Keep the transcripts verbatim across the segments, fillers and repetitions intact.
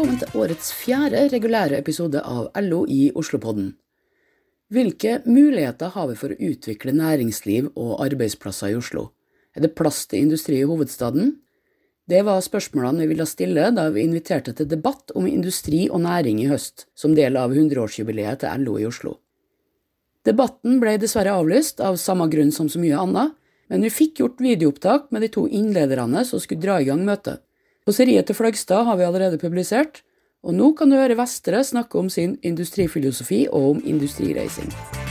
Velkommen til årets fjerde regulære episode av L O i Oslo-podden. Hvilke muligheter har vi for å utvikle næringsliv og arbeidsplasser i Oslo? Er det plass til industri i hovedstaden? Det var spørsmålene vi ville stille da vi inviterte til debatt om industri og næring i høst, som del av hundreårsjubileet til L O i Oslo. Debatten ble dessverre avlyst av samme grunn som så mye annet, men vi fikk gjort videoopptak med de to innlederne som skulle dra i gang møtet. Kåseriet til Fløgstad har vi allerede publisert, og nå kan du høre Vestre snakke om sin industrifilosofi og om industrireising.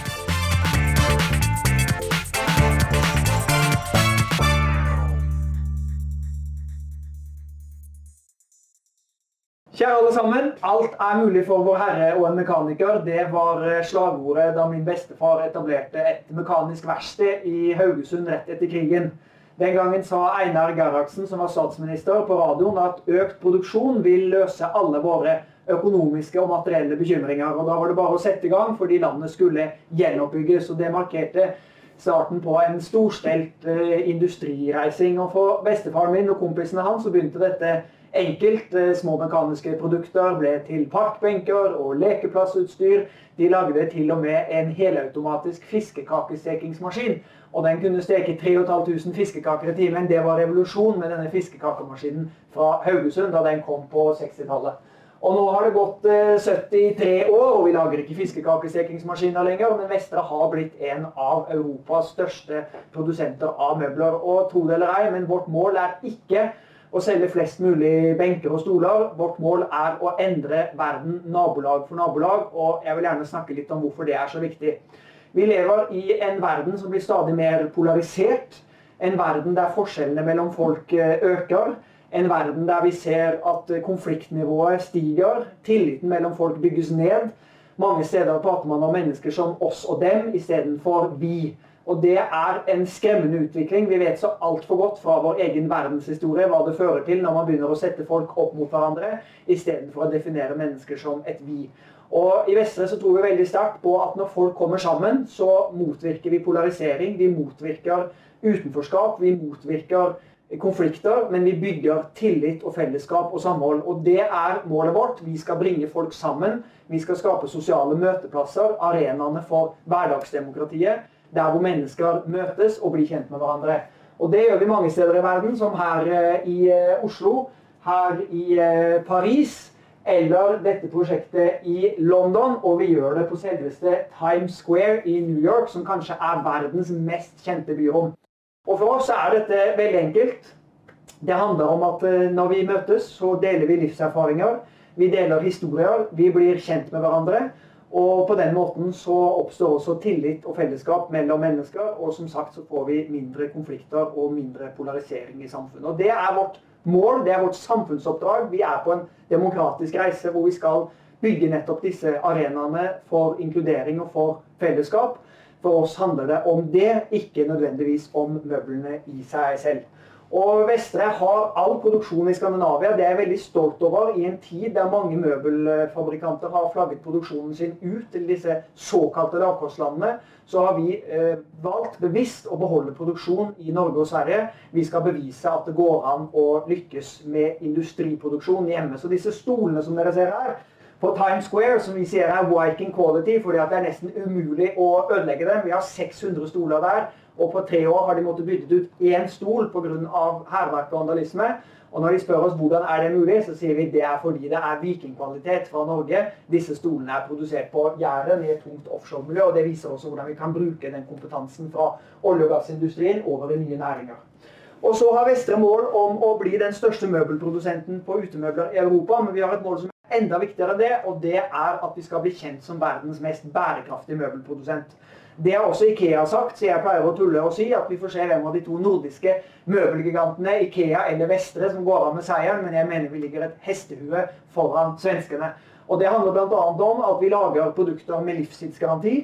Kjære alle sammen, alt er mulig for vår herre og en mekaniker. Det var slagordet da min bestefar etablerte et mekanisk verksted i Haugesund rett etter krigen. Den gangen sa Einar Gerhardsen, som var statsminister, på radioen at økt produksjon vil løse alle våre økonomiske og materielle bekymringer. Og da var det bare å sette i gang, fordi landet skulle gjenoppbygges, og det markerte starten på en storstelt eh, industrireising. Og for bestefaren min og kompisene hans så begynte dette enkelt. Små mekaniske produkter ble til parkbenker og lekeplassutstyr. De lagde til og med en helautomatisk fiskekakestekingsmaskin. Og den kunne steke tre tusen fem hundre fiskekaker i timen. Det var revolusjon med denne fiskekakemaskinen fra Haugesund da den kom på sekstitallet. Og nå har det gått eh, syttitre år, og vi lager ikke fiskekakestekingsmaskiner lenger, men Vestre har blitt en av Europas største produsenter av møbler. Og tro det eller ei, men vårt mål er ikke å selge flest mulig benker og stoler. Vårt mål er å endre verden nabolag for nabolag, og jeg vil gjerne snakke litt om hvorfor det er så viktig. Vi lever i en verden som blir stadig mer polarisert, en verden der forskjellene mellom folk øker, en verden der vi ser at konfliktnivået stiger, tilliten mellom folk bygges ned. Mange steder prater man om mennesker som oss og dem i stedet for vi. Og det er en skremmende utvikling. Vi vet så alt for godt fra vår egen verdenshistorie hva det fører til når man begynner å sette folk opp mot hverandre, i stedet for å definere mennesker som et vi. Og i Vestre så tror vi veldig sterkt på at når folk kommer sammen, så motvirker vi polarisering, vi motvirker utenforskap, vi motvirker konflikter, men vi bygger tillit og fellesskap og samhold. Og det er målet vårt. Vi skal bringe folk sammen, vi skal skape sosiale møteplasser, arenaene for hverdagsdemokratiet, der hvor mennesker møtes og blir kjent med hverandre. Og det gjør vi mange steder i verden, som her i Oslo, her i Paris, eller dette prosjektet i London, og vi gjør det på selveste Times Square i New York, som kanskje er verdens mest kjente byrom. Og for oss er dette veldig enkelt. Det handler om at når vi møtes, så deler vi livserfaringer, vi deler historier, vi blir kjent med hverandre, og på den måten så oppstår også tillit og fellesskap mellom mennesker, og som sagt så får vi mindre konflikter og mindre polarisering i samfunnet. Og det er vårt mål, det er vårt samfunnsoppdrag. Vi er på en demokratisk reise hvor vi skal bygge nettopp disse arenaene for inkludering og for fellesskap. For oss handler det om det, ikke nødvendigvis om møblene i seg selv. Og Vestre har all produksjon i Skandinavia. Det er jeg veldig stolt over i en tid der mange møbelfabrikanter har flagget produksjonen sin ut til disse såkalte lavkostlandene. Så har vi eh, valgt bevisst å beholde produksjon i Norge og Sverige. Vi skal bevise at det går an å lykkes med industriproduksjon hjemme. Så disse stolene som dere ser her, på Times Square, som vi sier er Viking quality, fordi at det er nesten umulig å ødelegge dem. Vi har seks hundre stoler der, og på tre år har de måttet bytte ut én stol på grunn av hærverk og vandalisme. Og når de spør oss hvordan er det mulig, så sier vi det er fordi det er vikingkvalitet fra Norge. Disse stolene er produsert på Jæren i et tungt offshore-miljø, og det viser også hvordan vi kan bruke den kompetansen fra olje- og gassindustrien over i nye næringer. Og så har Vestre mål om å bli den største møbelprodusenten på utemøbler i Europa, men vi har et mål som er enda viktigere enn det, og det er at vi skal bli kjent som verdens mest bærekraftige møbelprodusent. Det har også IKEA sagt, så jeg pleier å tulle og si at vi får se hvem av de to nordiske møbelgigantene, IKEA eller Vestre, som går av med seieren, men jeg mener vi ligger et hestehue foran svenskene. Og det handler blant annet om at vi lager produkter med livstidsgaranti.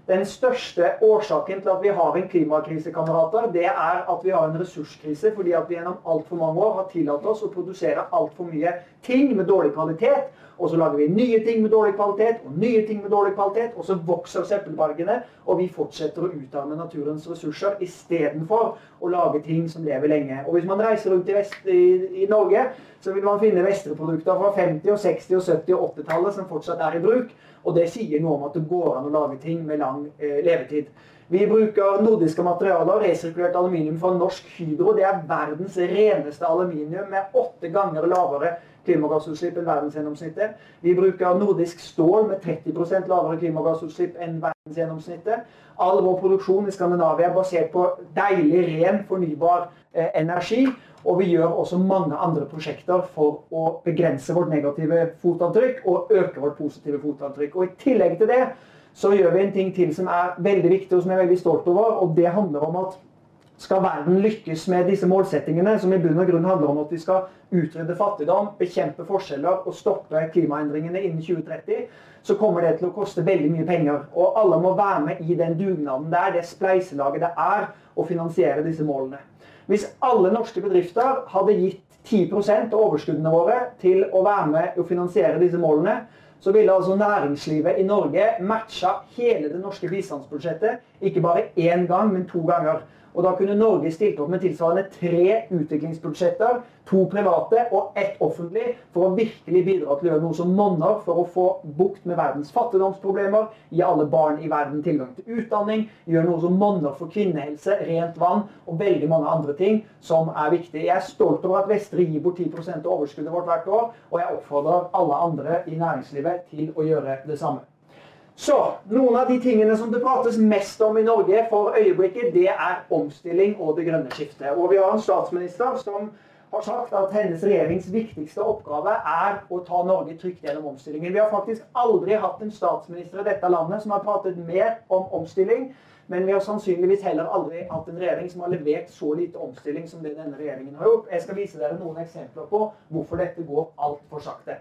Den største årsaken til at vi har en klimakrise, kamerater, det er at vi har en ressurskrise, fordi at vi gjennom alt for mange år har tillatt oss å produsere alt for mye ting med dårlig kvalitet, og så lager vi nye ting med dårlig kvalitet, og nye ting med dårlig kvalitet, og så vokser søppelbergene, og vi fortsetter å utarme naturens ressurser, i stedet for å lage ting som lever lenge. Og hvis man reiser rundt i, vest, i, i Norge, så vil man finne Vestre-produkter fra femti, seksti, sytti og åtti-tallet som fortsatt er i bruk, og det sier noe om at det går an å lage ting med lang eh, levetid. Vi bruker nordiske materialer, resirkulert aluminium fra Norsk Hydro. Det er verdens reneste aluminium med åtte ganger lavere klimagassutslipp enn verdensgjennomsnittet. Vi bruker nordisk stål med tretti prosent lavere klimagassutslipp enn verdensgjennomsnittet. All vår produksjon i Skandinavia er basert på deilig, ren, fornybar eh, energi. Og vi gjør også mange andre prosjekter for å begrense vårt negative fotavtrykk og øke vårt positive fotavtrykk. Og i tillegg til det så gjør vi en ting til som er veldig viktig og som jeg er veldig stolt over, og det handler om at skal verden lykkes med disse målsettingene, som i bunn og grunn handler om at vi skal utrydde fattigdom, bekjempe forskjeller og stoppe klimaendringene innen tjue tretti, så kommer det til å koste veldig mye penger. Og alle må være med i den dugnaden der, det spleiselaget det er å finansiere disse målene. Hvis alle norske bedrifter hadde gitt ti prosent av overskuddene våre til å være med og finansiere disse målene, så ville altså næringslivet i Norge matcha hele det norske bistandsbudsjettet, ikke bare én gang, men to ganger. Og da kunne Norge stilt opp med tilsvarende tre utviklingsbudsjetter, to private og ett offentlig, for å virkelig bidra til å gjøre noe som monner for å få bukt med verdens fattigdomsproblemer, gi alle barn i verden tilgang til utdanning, gjøre noe som monner for kvinnehelse, rent vann og veldig mange andre ting som er viktig. Jeg er stolt over at Vestre gir bort ti prosent av overskuddet vårt hvert år, og jeg oppfordrer alle andre i næringslivet til å gjøre det samme. Så, noen av de tingene som det prates mest om i Norge for øyeblikket, det er omstilling og det grønne skiftet. Og vi har en statsminister som har sagt at hennes regjerings viktigste oppgave er å ta Norge trygt gjennom omstillingen. Vi har faktisk aldri hatt en statsminister i dette landet som har pratet mer om omstilling, men vi har sannsynligvis heller aldri hatt en regjering som har levert så lite omstilling som det denne regjeringen har gjort. Jeg skal vise dere noen eksempler på hvorfor dette går alt for sakte.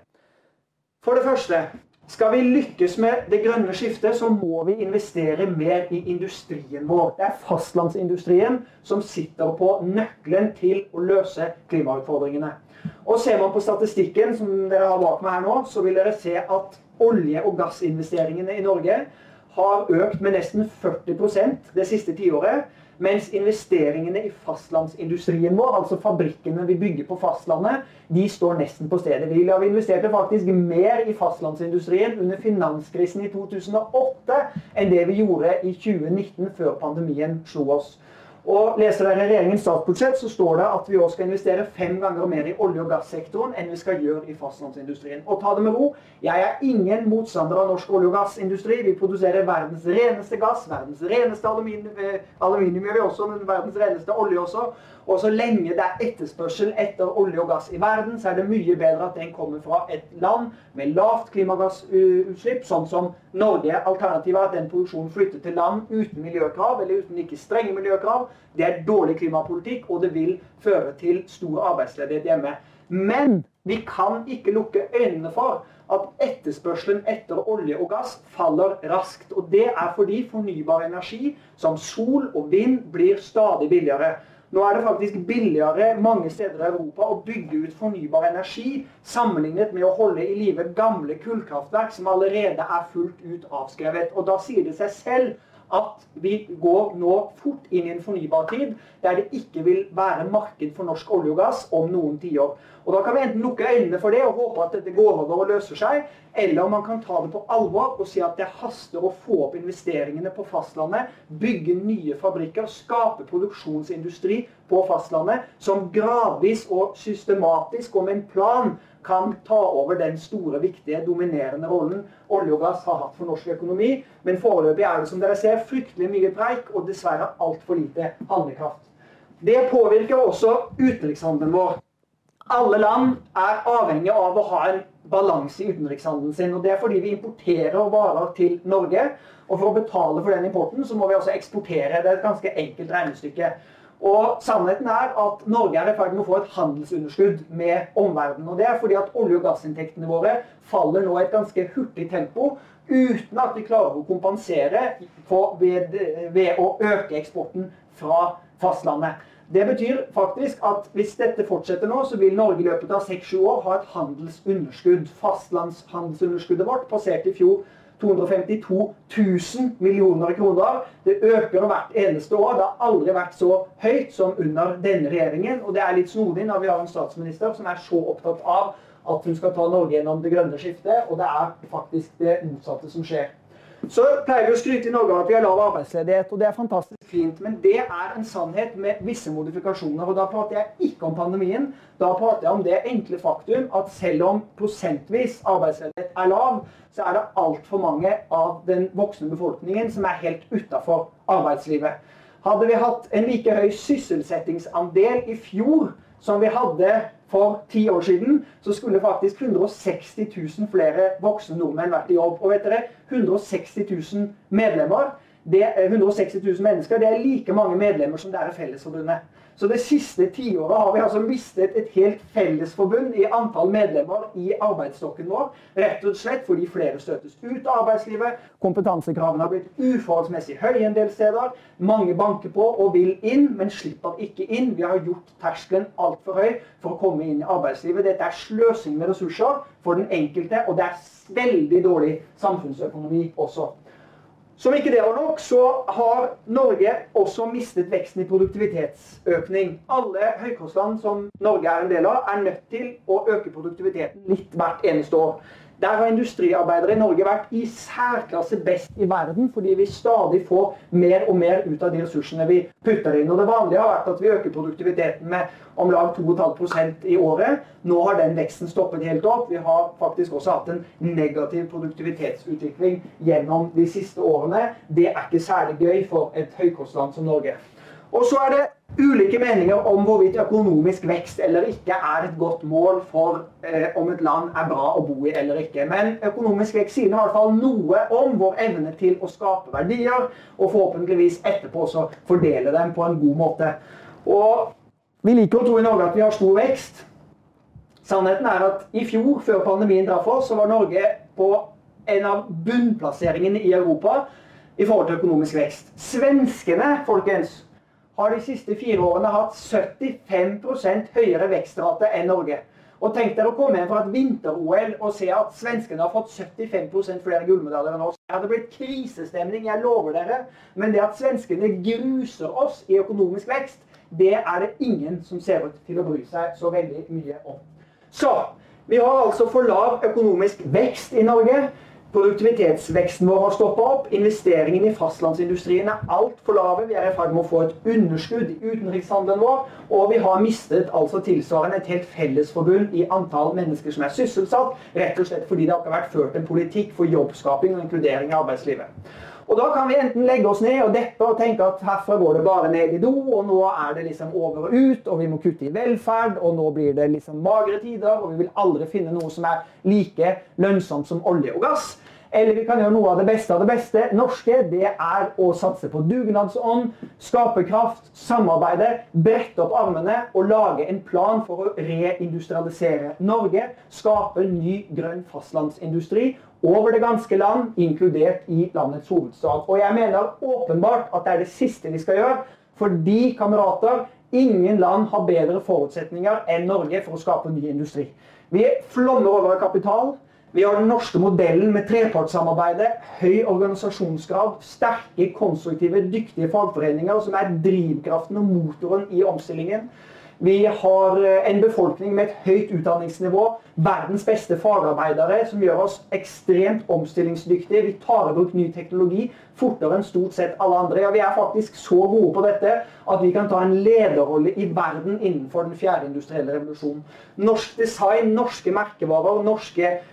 For det første, skal vi lykkes med det grønne skiftet, så må vi investere mer i industrien vår. Det er fastlandsindustrien som sitter på nøkkelen til å løse klimautfordringene. Og ser man på statistikken som dere har bak meg her nå, så vil dere se at olje- og gassinvesteringene i Norge har økt med nesten førti prosent det siste tiåret, mens investeringene i fastlandsindustrien vår, altså fabrikkene vi bygger på fastlandet, de står nesten på stedet. Vi har investert faktisk mer i fastlandsindustrien under finanskrisen i to tusen og åtte enn det vi gjorde i tjue nitten før pandemien slo oss. Og leser dere regjeringens statsbudsjett, så står det at vi også skal investere fem ganger mer i olje- og gassektoren enn vi skal gjøre i fastlandsindustrien. Og ta det med ro, jeg er ingen motstander av norsk olje- og gassindustri. Vi produserer verdens reneste gass, verdens reneste aluminium, aluminium gjør vi også, men verdens reneste olje også. Og så lenge det er etterspørsel etter olje og gass i verden, så er det mye bedre at den kommer fra et land med lavt klimagassutslipp, sånn som Norge. Alternativet er at den produksjonen flytter til land uten miljøkrav, eller uten ikke strenge miljøkrav. Det er dårlig klimapolitikk, og det vil føre til stor arbeidsledighet hjemme. Men vi kan ikke lukke øynene for at etterspørselen etter olje og gass faller raskt. Og det er fordi fornybar energi, som sol og vind, blir stadig billigere. Nå er det faktisk billigere mange steder i Europa å bygge ut fornybar energi sammenlignet med å holde i live gamle kullkraftverk som allerede er fullt ut avskrevet. Og da sier det seg selv at vi går nå fort inn i en fornybar tid, der det ikke vil være marked for norsk olje og gass om noen tiår. Og da kan vi enten lukke øynene for det og håpe at dette går over og løser seg, eller man kan ta det på alvor og si at det haster å få opp investeringene på fastlandet, bygge nye fabrikker, skape produksjonsindustri på fastlandet, som gradvis og systematisk og med en plan kan ta over den store, viktige, dominerende rollen olje og gass har hatt for norsk økonomi. Men foreløpig er det, som dere ser, fryktelig mye preik og dessverre alt for lite handlekraft. Det påvirker også utenrikshandelen vår. Alle land er avhengige av å ha en balanse i utenrikshandelen sin, og det er fordi vi importerer varer til Norge, og for å betale for den importen så må vi også eksportere. Det er et ganske enkelt regnestykke. Og sannheten er at Norge er i ferd med å få et handelsunderskudd med omverdenen. Og det er fordi at olje- og gassinntektene våre faller nå i et ganske hurtig tempo, uten at vi klarer å kompensere for ved, ved å øke eksporten fra fastlandet. Det betyr faktisk at hvis dette fortsetter nå, så vil Norge i løpet av seks sju år ha et handelsunderskudd. Fastlandshandelsunderskuddet vårt passerte i fjor to hundre og femtito tusen millioner kroner. Det øker hvert eneste år. Det har aldri vært så høyt som under denne regjeringen. Og det er litt snodig når vi har en statsminister som er så opptatt av at hun skal ta Norge gjennom det grønne skiftet, og det er faktisk det motsatte som skjer. Så pleier vi å skryte i Norge av at vi har lav arbeidsledighet, og det er fantastisk fint, men det er en sannhet med visse modifikasjoner, og da prater jeg ikke om pandemien, da prater jeg om det enkle faktum at selv om prosentvis arbeidsledighet er lav, så er det alt for mange av den voksne befolkningen som er helt utenfor arbeidslivet. Hadde vi hatt en like høy sysselsettingsandel i fjor som vi hadde for ti år siden, så skulle faktisk hundre og seksti tusen flere voksne nordmenn vært i jobb. Og vet dere, hundre og seksti tusen medlemmer, det er hundre og seksti tusen mennesker, det er like mange medlemmer som det er i Fellesforbundet. Så det siste tiåret har vi altså mistet et helt fellesforbund i antall medlemmer i arbeidsstokken vår, rett og slett fordi flere støtes ut av arbeidslivet, kompetansekravene har blitt uforholdsmessig høye en del steder, mange banker på og vil inn, men slipper ikke inn. Vi har gjort terskelen alt for høy for å komme inn i arbeidslivet. Dette er sløsing med ressurser for den enkelte, og det er veldig dårlig samfunnsøkonomi også. Som ikke det var nok, så har Norge også mistet veksten i produktivitetsøkning. Alle høykostland som Norge er en del av, er nødt til å øke produktiviteten litt hvert eneste år. Der har industriarbeidere i Norge vært i særklasse best i verden, fordi vi stadig får mer og mer ut av de ressursene vi putter inn. Og det vanlige har vært at vi øker produktiviteten med om lag to komma fem prosent i året. Nå har den veksten stoppet helt opp. Vi har faktisk også hatt en negativ produktivitetsutvikling gjennom de siste årene. Det er ikke særlig gøy for et høykostland som Norge. Og så er det ulike meninger om hvorvidt økonomisk vekst eller ikke er et godt mål for eh, om et land er bra å bo i eller ikke. Men økonomisk vekst sier i hvert fall noe om vår evne til å skape verdier, og forhåpentligvis etterpå også fordele dem på en god måte. Og vi liker å tro i Norge at vi har stor vekst. Sannheten er at i fjor, før pandemien traff oss, så var Norge på en av bunnplasseringene i Europa i forhold til økonomisk vekst. Svenskene, folkens, har de siste fire årene hatt syttifem prosent høyere vekstrate enn Norge. Og tenk dere å komme hjem fra et vinter-O L og se at svenskene har fått syttifem prosent flere gullmedaljer enn oss. Det hadde blitt krisestemning, jeg lover dere. Men det at svenskene gruser oss i økonomisk vekst, det er det ingen som ser ut til å bry seg så veldig mye om. Så, vi har altså for lav økonomisk vekst i Norge. Produktivitetsveksten vår har stoppet opp, investeringen i fastlandsindustrien er alt for lave, vi er i ferd med å få et underskudd i utenrikshandelen vår, og vi har mistet altså tilsvarende et helt fellesforbund i antall mennesker som er sysselsatt, rett og slett fordi det ikke har vært ført en politikk for jobbskaping og inkludering i arbeidslivet. Og da kan vi enten legge oss ned og deppe og tenke at herfra går det bare ned i do, og nå er det liksom over og ut, og vi må kutte i velferd, og nå blir det liksom magre tider, og vi vil aldri finne noe som er like lønnsomt som olje og gass. Eller vi kan gjøre noe av det beste av det beste. Norske, det er å satse på dugnadsånd, skaperkraft, samarbeide, brette opp armene og lage en plan for å reindustrialisere Norge, skape ny grønn fastlandsindustri over det ganske land, inkludert i landets hovedstad. Og jeg mener åpenbart at det er det siste vi skal gjøre, fordi, kamerater, ingen land har bedre forutsetninger enn Norge for å skape ny industri. Vi flommer over av kapital. Vi har den norske modellen med trepartssamarbeidet, høy organisasjonsgrad, sterke, konstruktive, dyktige fagforeninger som er drivkraften og motoren i omstillingen. Vi har en befolkning med et høyt utdanningsnivå, verdens beste fagarbeidere som gjør oss ekstremt omstillingsdyktige. Vi tar i bruk ny teknologi fortere enn stort sett alle andre. Ja, vi er faktisk så gode på dette at vi kan ta en lederrolle i verden innenfor den fjerde industrielle revolusjonen. Norsk design, norske merkevarer, norske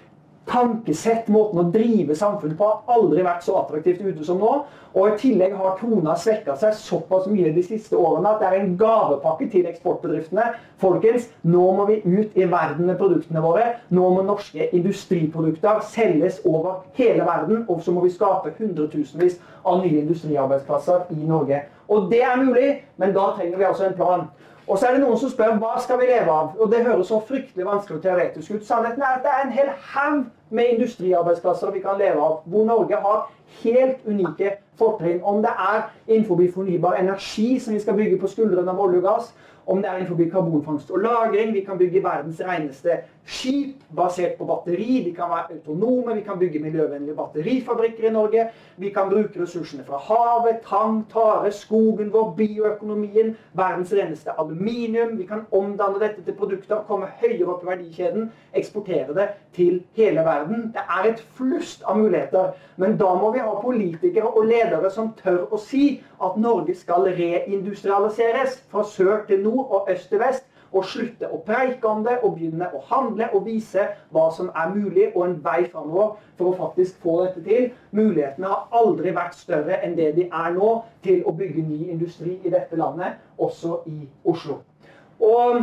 tankesett, måten å drive samfunnet på har aldri vært så attraktivt ute som nå. Og i tillegg har krona svekket seg såpass mye de siste årene at det er en gavepakke til eksportbedriftene. Folkens, nå må vi ut i verden med produktene våre. Nå må norske industriprodukter selges over hele verden, og så må vi skape hundretusenvis av nye industriarbeidsplasser i Norge. Og det er mulig, men da trenger vi altså en plan. Og så er det noen som spør, hva skal vi leve av? Og det høres så fryktelig vanskelig og teoretisk ut. Sannheten er at det er en hel haug med industriarbeidsplasser vi kan leve av, hvor Norge har helt unike fortrinn. Om det er innenfor fornybar energi som vi skal bygge på skuldrene av olje og gass, om det er innenfor karbonfangst og lagring, vi kan bygge verdens reneste skip basert på batteri, de kan være autonome, vi kan bygge miljøvennlige batterifabrikker i Norge, vi kan bruke ressursene fra havet, tang, tare, skogen vår, bioøkonomien, verdens reneste aluminium, vi kan omdanne dette til produkter, komme høyere opp i verdikjeden, eksportere det til hele verden. Det er et flust av muligheter, men da må vi ha politikere og ledere som tør å si at Norge skal reindustrialiseres fra sør til nord og øst til vest, og slutte å preike om det, og begynne å handle og vise hva som er mulig, og en vei fremover for å faktisk få dette til. Mulighetene har aldri vært større enn det de er nå til å bygge ny industri i dette landet, også i Oslo. Og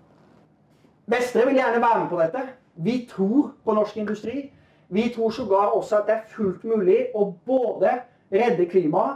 Vestre vil gjerne være med på dette. Vi tror på norsk industri. Vi tror sågar også at det er fullt mulig å både redde klimaet,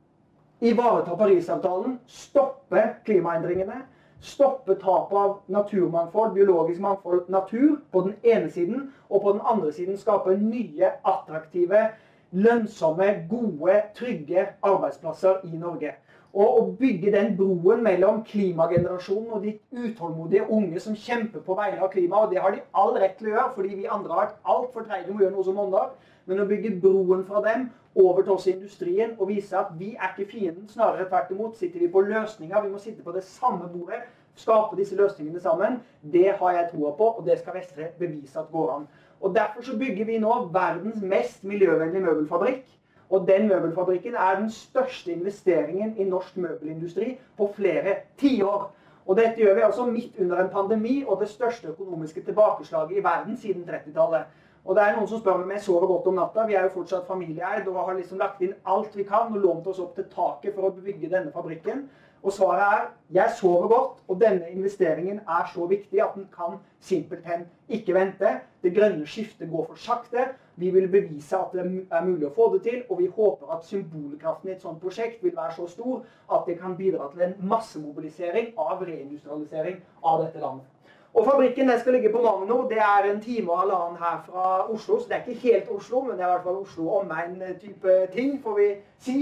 ivareta Parisavtalen, stoppe klimaendringene, stoppe tap av naturmangfold, biologisk mangfold, natur på den ene siden, og på den andre siden skape nye, attraktive, lønnsomme, gode, trygge arbeidsplasser i Norge. Og å bygge den broen mellom klimagenerasjonen og de utålmodige unge som kjemper på vegne av klima, og det har de all rett til å gjøre, fordi vi andre har vært alt for treige med å gjøre noe som monner, men å bygge broen fra dem over til oss i industrien og vise at vi er ikke fienden, snarere tvert imot sitter vi på løsninger, vi må sitte på det samme bordet, skape disse løsningene sammen, det har jeg troa på, og det skal Vestre bevise at går an. Og derfor så bygger vi nå verdens mest miljøvennlige møbelfabrikk, og den møbelfabrikken er den største investeringen i norsk møbelindustri på flere tiår. Og dette gjør vi altså midt under en pandemi og det største økonomiske tilbakeslaget i verden siden trettitallet. Og det er noen som spør meg om jeg sover godt om natta. Vi er jo fortsatt familieeid og har liksom lagt inn alt vi kan og lånt oss opp til taket for å bygge denne fabrikken. Og svaret er, jeg sover godt, og denne investeringen er så viktig at den kan simpelthen ikke vente. Det grønne skiftet går for sakte. Vi vil bevise at det er mulig å få det til, og vi håper at symbolkraften i et sånt prosjekt vil være så stor at det kan bidra til en massemobilisering av reindustrialisering av dette landet. Og fabrikken den skal ligge på Magno, det er en time og halvannen her fra Oslo, så det er ikke helt Oslo, men det er i hvert fall Oslo omegn type ting, får vi si,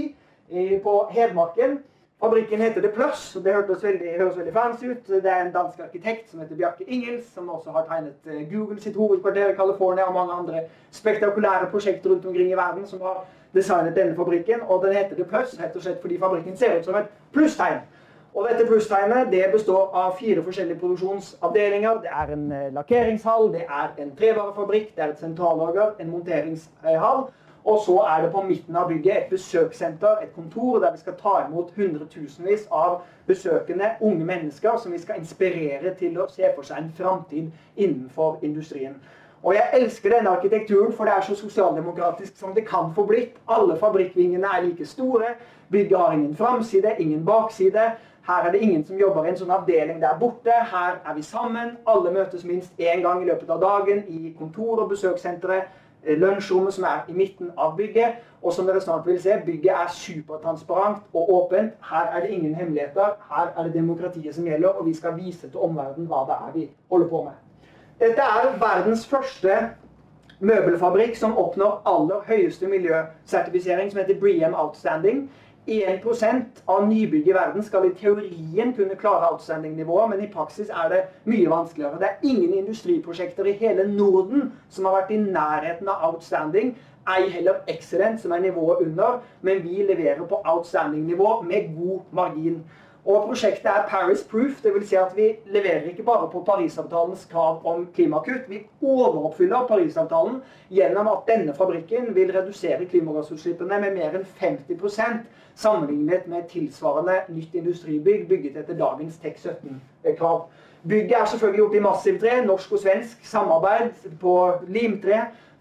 på Hedmarken. Fabrikken heter The Plus, og det høres veldig, høres veldig fancy ut. Det er en dansk arkitekt som heter Bjarke Ingels, som også har tegnet Google sitt hovedkvarter i California, og mange andre spektakulære prosjekter rundt omkring i verden som har designet denne fabrikken, og den heter The Plus, rett og slett fordi fabrikken ser ut som et plusstegn. Og dette plusstegnet det består av fire forskjellige produksjonsavdelinger. Det er en lakkeringshall, det er en trevarefabrikk, det er et sentrallager, en monteringshall. Og så er det på midten av bygget et besøkssenter, et kontor, der vi skal ta imot hundretusenvis av besøkende unge mennesker som vi skal inspirere til å se for seg en framtid innenfor industrien. Og jeg elsker denne arkitekturen, for det er så sosialdemokratisk som det kan få blitt. Alle fabrikkvingene er like store, bygget har ingen framside, ingen bakside. Her er det ingen som jobber i en sånn avdeling der borte. Her er vi sammen. Alle møtes minst en gang i løpet av dagen i kontor- og besøkssenteret. Lunsjrommet som er i midten av bygget. Og som dere snart vil se, bygget er supertransparent og åpent. Her er det ingen hemmeligheter. Her er det demokratiet som gjelder, og vi skal vise til omverdenen hva det er vi holder på med. Dette er verdens første møbelfabrikk som oppnår aller høyeste miljøsertifisering, som heter BREEAM Outstanding. en prosent av nybygg i verden skal i teorien kunne klare outstanding-nivået, men i praksis er det mye vanskeligere. Det er ingen industriprosjekter i hele Norden som har vært i nærheten av outstanding, ei heller excellent, som er nivået under, men vi leverer på outstanding-nivå med god margin. Og prosjektet er Paris Proof, det vil si at vi leverer ikke bare på Parisavtalens krav om klimakutt, vi overoppfyller Parisavtalen gjennom at denne fabrikken vil redusere klimagassutslippene med mer enn femti prosent sammenlignet med tilsvarende nytt industribygg bygget etter dagens Tech sytten-krav. Bygget er selvfølgelig gjort i massivtre, norsk og svensk samarbeid på limtre.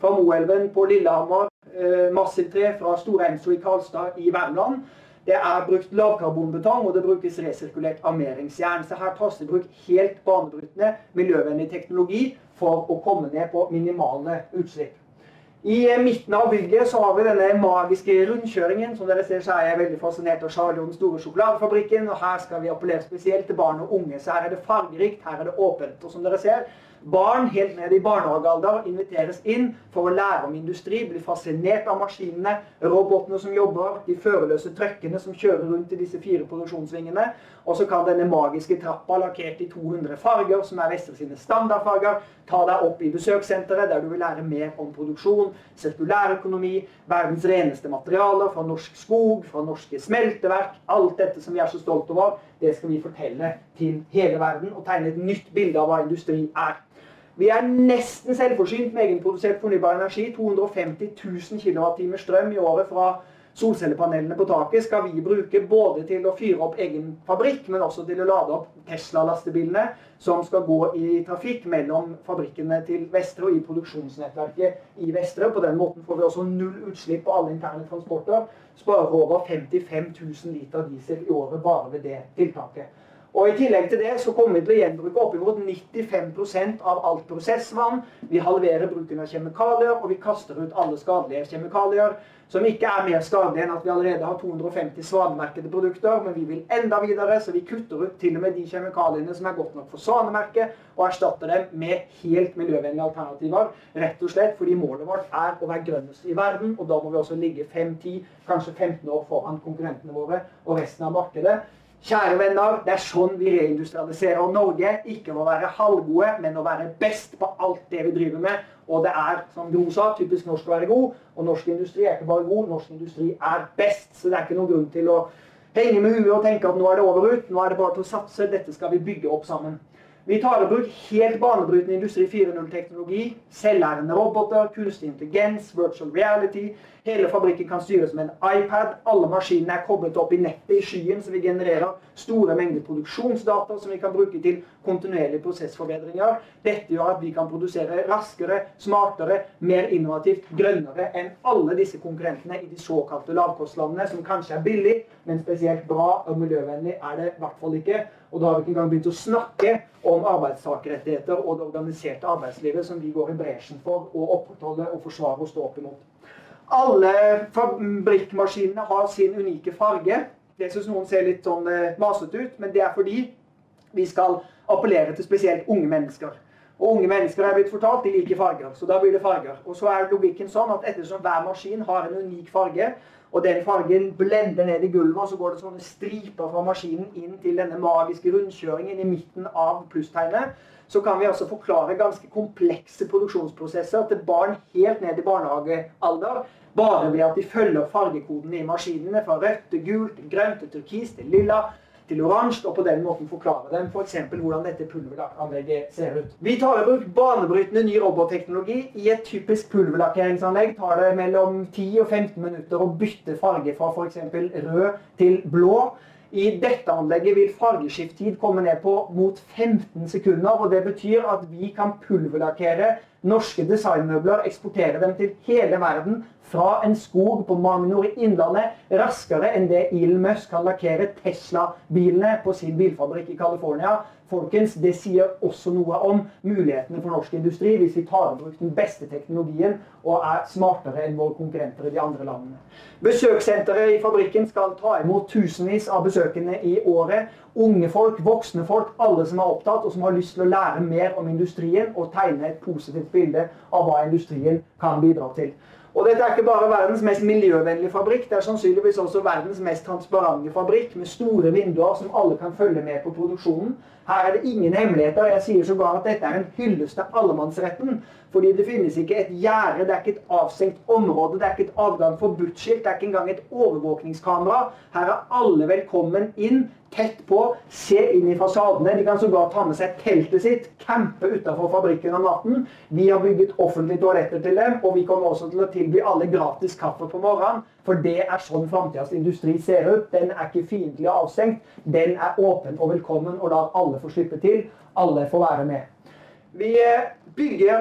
fra Moelven på Lillehammer, massivtre fra Store Enso i Karlstad i Värmland. Det er brukt lavkarbonbetong, og det brukes resirkulert armeringsjern. Så her tas det bruk helt banebrytende, miljøvennlig teknologi for å komme ned på minimale utslipp. I midten av bygget så har vi denne magiske rundkjøringen. Som dere ser så er jeg veldig fascinert av Charlie og den store sjokoladefabrikken. Og her skal vi appellere spesielt til barn og unge. Så her er det fargerikt, her er det åpent. Og som dere ser, barn helt ned i barnehagealder inviteres inn for å lære om industri, bli fascinert av maskinene, robotene som jobber, de førerløse trøkkene som kjører rundt i disse fire produksjonsvingene. Og så kan denne magiske trappa, lakkert i to hundre farger, som er Vestre sine standardfarger, ta deg opp i besøkssenteret, der du vil lære mer om produksjon, sirkulærøkonomi, verdens reneste materialer, fra norsk skog, fra norske smelteverk, alt dette som vi er så stolt over, det skal vi fortelle til hele verden, og tegne et nytt bilde av hva industri er. Vi er nesten selvforsynt med egenprodusert fornybar energi, to hundre og femti tusen kilowattimer strøm i året fra solcellepanelene på taket skal vi bruke både til å fyre opp egen fabrikk, men også til å lade opp Tesla-lastebilene som skal gå i trafikk mellom fabrikkene til Vestre og i produksjonsnettverket i Vestre. På den måten får vi også null utslipp på alle interne transporter, sparer over femtifem tusen liter diesel i året bare ved det tiltaket. Og i tillegg til det så kommer vi til å gjenbruke oppimot nittifem prosent av alt prosessvann. Vi halverer bruken av kjemikalier, og vi kaster ut alle skadelige kjemikalier, som ikke er mer skadelige enn at vi allerede har to hundre og femti svanemerkede produkter, men vi vil enda videre, så vi kutter ut til og med de kjemikaliene som er godt nok for svanemerket, og erstatter dem med helt miljøvennlige alternativer, rett og slett fordi målet vårt er å være grønnest i verden, og da må vi også ligge fem, ti, kanskje femten år foran konkurrentene våre og resten av markedet. Kjære venner, det er sånn vi reindustrialiserer Norge, ikke å være halvgode, men å være best på alt det vi driver med. Og det er, som Gro sa, typisk norsk å være god, og norsk industri er ikke bare god, norsk industri er best. Så det er ikke noen grunn til å henge med huet og tenke at nå er det over ut, nå er det bare til å satse, dette skal vi bygge opp sammen. Vi tar i bruk helt banebrytende industri fire punkt null-teknologi, selvlærende roboter, kunstig intelligens, virtual reality. Hele fabrikken kan styres med en iPad. Alle maskinene er koblet opp i nettet i skyen, så vi genererer store mengder produksjonsdata som vi kan bruke til kontinuerlige prosessforbedringer. Dette gjør at vi kan produsere raskere, smartere, mer innovativt, grønnere enn alle disse konkurrentene i de såkalte lavkostlandene, som kanskje er billig, men spesielt bra og miljøvennlig er det i hvert fall ikke. Og da har vi ikke engang begynt å snakke om arbeidstakerrettigheter og det organiserte arbeidslivet som vi går i bresjen for å opprettholde og forsvare og stå opp imot. Alle fabrikkmaskinene har sin unike farge. Det synes noen ser litt sånn maset ut, men det er fordi vi skal appellere til spesielt unge mennesker. Og unge mennesker er blitt fortalt, de liker farger, så da blir det farger. Og så er logikken sånn at ettersom hver maskin har en unik farge, og den fargen blender ned i gulvet, og så går det sånne striper fra maskinen inn til denne magiske rundkjøringen i midten av plusstegnet, så kan vi altså forklare ganske komplekse produksjonsprosesser til barn helt ned i barnehagealder, bare ved at de følger fargekodene i maskinene fra rødt til gult, til grønt, til turkis, til lilla, til oransje, og på den måten forklare dem for eksempel hvordan dette pulverlakkanlegget ser ut. Vi tar i bruk banebrytende ny robotteknologi. I et typisk pulverlakkeringsanlegg tar det mellom ti og femten minutter å bytte farge fra for eksempel rød til blå. I dette anlegget vil fargeskifttid komme ned på mot femten sekunder, og det betyr at vi kan pulverlakkere norske designmøbler, eksportere dem til hele verden, fra en skog på Magnor i Innlandet, raskere enn det Elon Musk kan lakkere Tesla-bilene på sin bilfabrikk i California. Folkens, det sier også noe om mulighetene for norsk industri hvis vi tar i bruk den beste teknologien og er smartere enn våre konkurrenter i de andre landene. Besøkssenteret i fabrikken skal ta imot tusenvis av besøkende i året. Unge folk, voksne folk, alle som er opptatt og som har lyst til å lære mer om industrien og tegne et positivt bilde av hva industrien kan bidra til. Og dette er ikke bare verdens mest miljøvennlige fabrikk, det er sannsynligvis også verdens mest transparente fabrikk, med store vinduer som alle kan følge med på produksjonen. Her er det ingen hemmeligheter, jeg sier sågar at dette er en hyllest til allemannsretten, fordi det finnes ikke et gjerde, det er ikke et avstengt område, det er ikke et adgang forbudt-skilt, det er ikke engang et overvåkningskamera. Her er alle velkommen inn, tett på, se inn i fasadene, de kan sågar ta med seg teltet sitt, campe utenfor fabrikken om natten. Vi har bygget offentlige toaletter til dem, og vi kommer også til å tilby alle gratis kaffe på morgenen, for det er sånn fremtidens industri ser ut. Den er ikke fiendtlig og avstengt, den er åpen og velkommen, og lar alle få slippe til, alle får være med. Vi bygger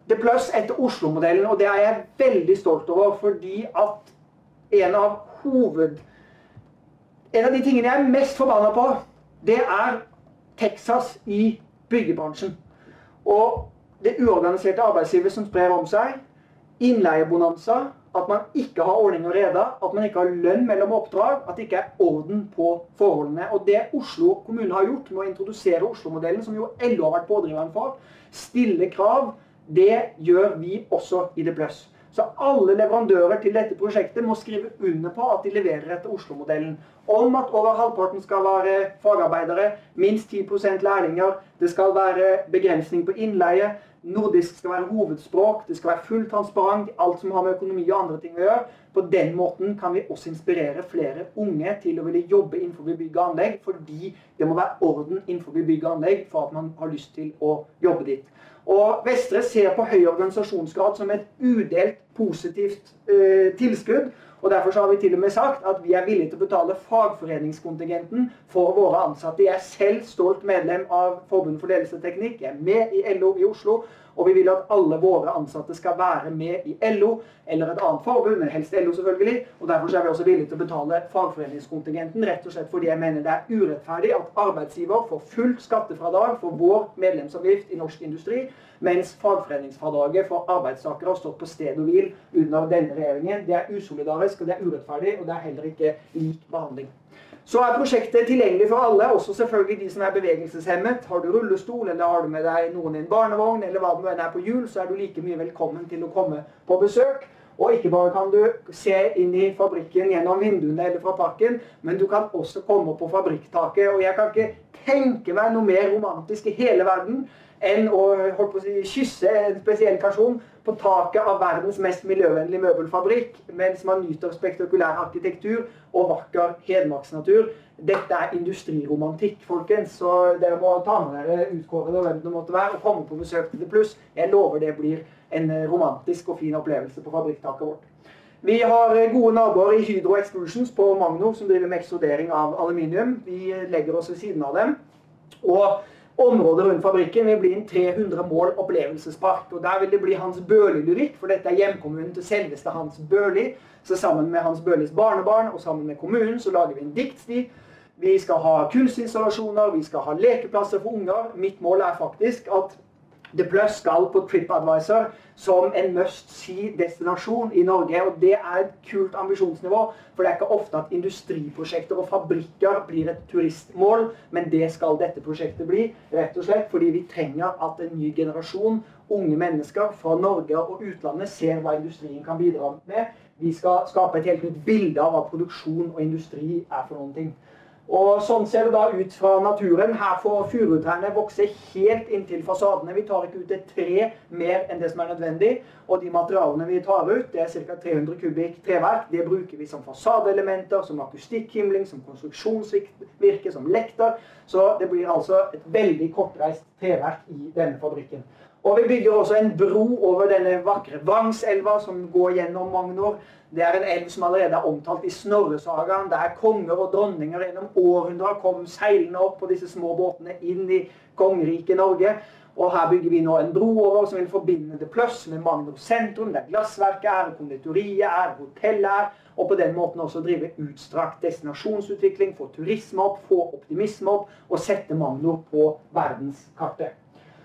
Det Plus etter Oslo-modellen, og det er jeg veldig stolt over, fordi at en av hoved... En av de tingene jeg er mest forbannet på, det er Texas i byggebransjen. Og det uorganiserte arbeidslivet som sprer om seg, innleiebonanza, at man ikke har ordning og reda, at man ikke har lønn mellom oppdrag, at det ikke er orden på forholdene. Og det Oslo kommune har gjort med å introdusere Oslo-modellen, som jo L O har vært pådriveren for, stille krav, det gjør vi også i det Plus. Så alle leverandører til dette prosjektet må skrive under på at de leverer etter Oslo-modellen. Om at over halvparten skal være fagarbeidere, minst ti prosent lærlinger, det skal være begrensning på innleie, nordisk skal være hovedspråk, det skal være full transparent, alt som har med økonomi og andre ting å gjøre. På den måten kan vi også inspirere flere unge til å ville jobbe innenfor bygg og anlegg, fordi det må være orden innenfor bygg og anlegg for at man har lyst til å jobbe dit. Og Vestre ser på høy organisasjonsgrad som et udelt positivt eh, tilskudd, og derfor så har vi til og med sagt at vi er villige til å betale fagforeningskontingenten for våre ansatte. Jeg er selv stolt medlem av Forbundet for ledelse og teknikk, jeg er med i L O i Oslo, og vi vil at alle våre ansatte skal være med i L O, eller et annet forbund, men helst L O selvfølgelig, og derfor så er vi også villige til å betale fagforeningskontingenten, rett og slett fordi jeg mener det er urettferdig at arbeidsgiver får fullt skattefradrag for vår medlemsavgift i norsk industri, mens fagforeningsfradraget for arbeidstakere har stått på sted og hvil under denne regjeringen. Det er usolidarisk, og det er urettferdig, og det er heller ikke lik behandling. Så er prosjektet tilgjengelig for alle, også selvfølgelig de som er bevegelseshemmet. Har du rullestol, eller har du med deg noen i en barnevogn, eller hva det nå enn er på hjul, så er du like mye velkommen til å komme på besøk. Og ikke bare kan du se inn i fabrikken gjennom vinduene eller fra parken, men du kan også komme på fabrikktaket. Og jeg kan ikke tenke meg noe mer romantisk i hele verden enn å, holdt på å si, kysse en spesiell person på taket av verdens mest miljøvennlige møbelfabrikk, mens man nyter spektakulær arkitektur og vakker hedmarksnatur. Dette er industriromantikk, folkens, så dere må ta med dere utkårede og hvem det måtte være, og komme på besøk til det Plus. Jeg lover det blir en romantisk og fin opplevelse på fabrikktaket vårt. Vi har gode naboer i Hydro Extrusions på Magnor, som driver med eksodering av aluminium. Vi legger oss ved siden av dem, og området rundt fabrikken vil bli en tre hundre mål opplevelsespark, og der vil det bli Hans Børli-lyrikk, for dette er hjemkommunen til selveste Hans Børli. Så sammen med Hans Børlis barnebarn og sammen med kommunen så lager vi en diktsti. Vi skal ha kunstinstallasjoner, vi skal ha lekeplasser for unger. Mitt mål er faktisk at det Plus skal på TripAdvisor som en must-see-destinasjon i Norge, og det er et kult ambisjonsnivå, for det er ikke ofte at industriprosjekter og fabrikker blir et turistmål, men det skal dette prosjektet bli, rett og slett fordi vi trenger at en ny generasjon unge mennesker fra Norge og utlandet ser hva industrien kan bidra med. Vi skal skape et helt nytt bilde av hva produksjon og industri er for noen ting. Og sånn ser det da ut fra naturen. Her får furutrærne vokse helt inntil fasadene. Vi tar ikke ut et tre mer enn det som er nødvendig. Og de materialene vi tar ut, det er ca. tre hundre kubikk treverk. Det bruker vi som fasadeelementer, som akustikkhimling, som konstruksjonsvirke, som lekter. Så det blir altså et veldig kortreist treverk i denne fabrikken. Og vi bygger også en bro over denne vakre Vangselva som går gjennom Magnor. Det er en elv som allerede er omtalt i Snorresagaen, der konger og dronninger gjennom århundrer kom seilende opp på disse små båtene inn i kongeriket Norge. Og her bygger vi nå en bro over som vil forbinde det Plus med Magnor sentrum, der glassverket er, konditoriet er, hotellet er, og på den måten også drive utstrakt destinasjonsutvikling, få turisme opp, få optimisme opp, og sette Magnor på verdenskartet.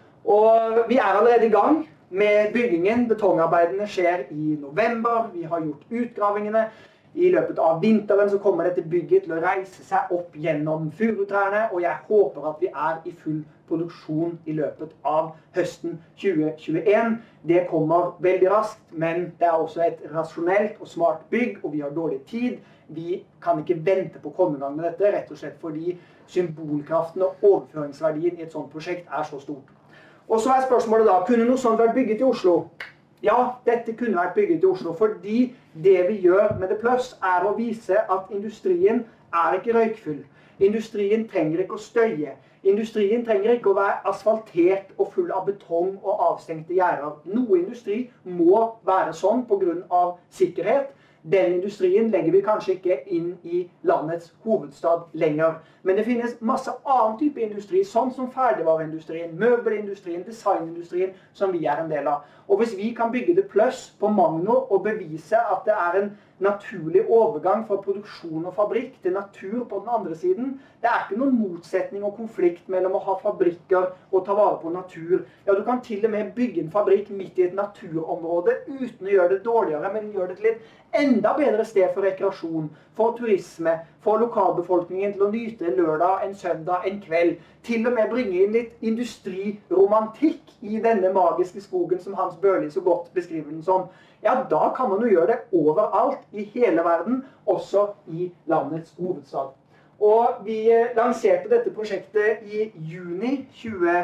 Og vi er allerede i gang med byggingen. Betongarbeidene skjer i november. Vi har gjort utgravingene. I løpet av vinteren så kommer dette bygget til å reise seg opp gjennom furutrærne, og jeg håper at vi er i full produksjon i løpet av høsten tjue tjueen. Det kommer veldig raskt, men det er også et rasjonelt og smart bygg, og vi har dårlig tid. Vi kan ikke vente på å komme i gang med dette, rett og slett fordi symbolkraften og overføringsverdien i et sånt prosjekt er så stort. Og så er spørsmålet da, kunne noe sånt vært bygget i Oslo? Ja, dette kunne vært bygget i Oslo, fordi det vi gjør med det Plus er å vise at industrien er ikke røykfull. Industrien trenger ikke å støye. Industrien trenger ikke å være asfaltert og full av betong og avstengte gjerder. Noe industri må være sånn på grunn av sikkerhet. Den industrien legger vi kanskje ikke inn i landets hovedstad lenger. Men det finnes masse annen type industri, sånn som ferdigvareindustrien, møbelindustrien, designindustrien, som vi er en del av. Og hvis vi kan bygge det pluss på Magnor og bevise at det er en naturlig overgang fra produksjon og fabrikk til natur på den andre siden, det er ikke noen motsetning og konflikt mellom å ha fabrikker og ta vare på natur. Ja, du kan til og med bygge en fabrikk midt i et naturområde uten å gjøre det dårligere, men gjøre det til et enda bedre sted for rekreasjon, for turisme, for lokalbefolkningen til å nyte en lørdag, en søndag, en kveld. Til og med bringe inn litt industriromantikk i denne magiske skogen som Hans Børli så godt beskriver den som. Ja, da kan man jo gjøre det overalt i hele verden, også i landets hovedstad. Og vi lanserte dette prosjektet i juni tjue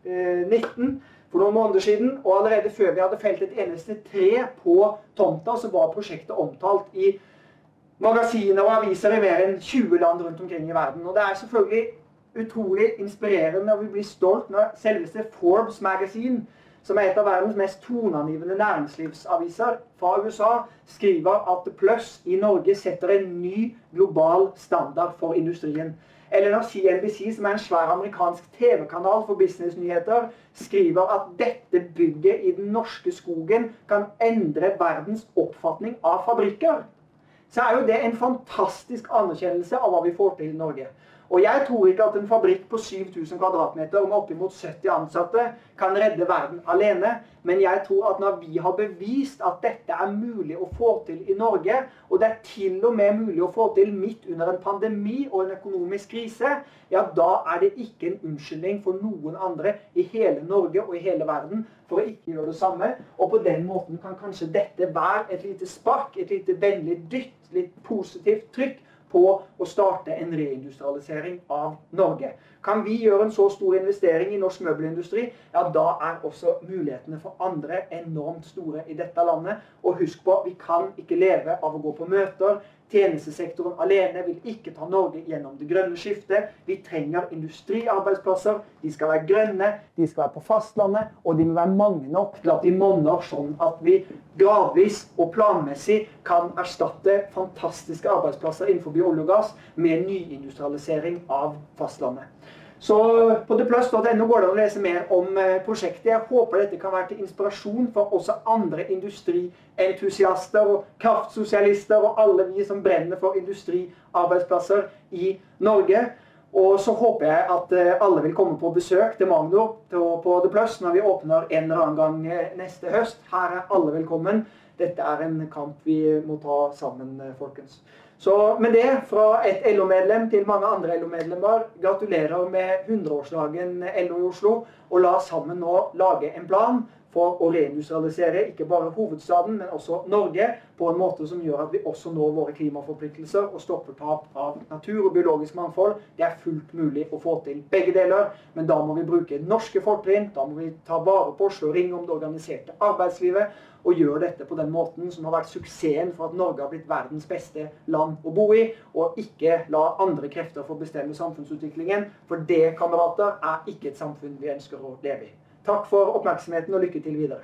nitten, for noen måneder siden, og allerede før vi hadde felt et eneste tre på tomta, så var prosjektet omtalt i magasiner og aviser i mer enn tjue land rundt omkring i verden. Og det er selvfølgelig utrolig inspirerende, og vi blir stolt når selveste Forbes Magazine, som er et av verdens mest toneangivende næringslivsaviser fra U S A, skriver at Plus i Norge setter en ny global standard for industrien. Eller når C N B C, som er en svær amerikansk T V-kanal for businessnyheter, skriver at dette bygget i den norske skogen kan endre verdens oppfatning av fabrikker, så er jo det en fantastisk anerkjennelse av hva vi får til i Norge. Og jeg tror ikke at en fabrikk på syv tusen kvadratmeter med oppimot sytti ansatte kan redde verden alene, men jeg tror at når vi har bevist at dette er mulig å få til i Norge, og det er til og med mulig å få til midt under en pandemi og en økonomisk krise, ja, da er det ikke en unnskyldning for noen andre i hele Norge og i hele verden for å ikke gjøre det samme. Og på den måten kan kanskje dette være et lite spark, et lite vennlig dytt, litt positivt trykk, på å starte en reindustrialisering av Norge. Kan vi gjøre en så stor investering i norsk møbelindustri, ja, da er også mulighetene for andre enormt store i dette landet. Og husk på, vi kan ikke leve av å gå på møter. Tjenestesektoren alene vil ikke ta Norge gjennom det grønne skiftet. Vi trenger industriarbeidsplasser. De skal være grønne, de skal være på fastlandet, og de må være mange nok til at de monner sånn at vi gradvis og planmessig kan erstatte fantastiske arbeidsplasser innenfor olje og gass med nyindustrialisering av fastlandet. Så på det pluss punkt no går det an å lese mer om prosjektet. Jeg håper dette kan være til inspirasjon for også andre industrientusiaster og kraftsosialister og alle vi som brenner for industriarbeidsplasser i Norge. Og så håper jeg at alle vil komme på besøk til Magnor på det pluss når vi åpner en eller annen gang neste høst. Her er alle velkommen. Dette er en kamp vi må ta sammen, folkens. Så med det, fra et L O-medlem til mange andre L O-medlemmer, gratulerer med hundreårsdagen L O i Oslo, og la oss sammen nå lage en plan for å reindustrialisere ikke bare hovedstaden, men også Norge, på en måte som gjør at vi også når våre klimaforpliktelser og stopper tap av natur og biologisk mangfold. Det er fullt mulig å få til begge deler, men da må vi bruke norske fortrinn, da må vi ta vare på, slå ring om det organiserte arbeidslivet, og gjøre dette på den måten som har vært suksessen for at Norge har blitt verdens beste land å bo i, og ikke la andre krefter få bestemme samfunnsutviklingen, for det, kamerater, er ikke et samfunn vi ønsker å leve i. Takk for oppmerksomheten og lykke til videre.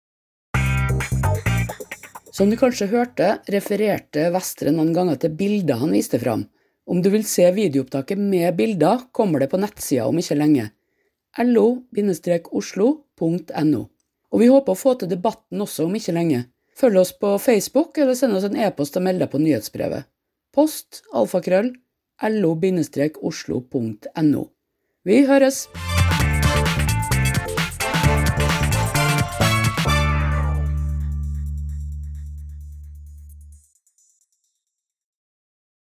Som du kanskje hørte, refererte Vestre noen ganger til bilder han viste fram. Om du vil se videoopptaket med bilder, kommer det på nettsida om ikke lenge. L O Oslo punkt no. Og vi håper å få til debatten også om ikke lenge. Følg oss på Facebook, eller send oss en e-post og meld deg på nyhetsbrevet. Post, alfakrøll, L O Oslo punkt no. Vi høres!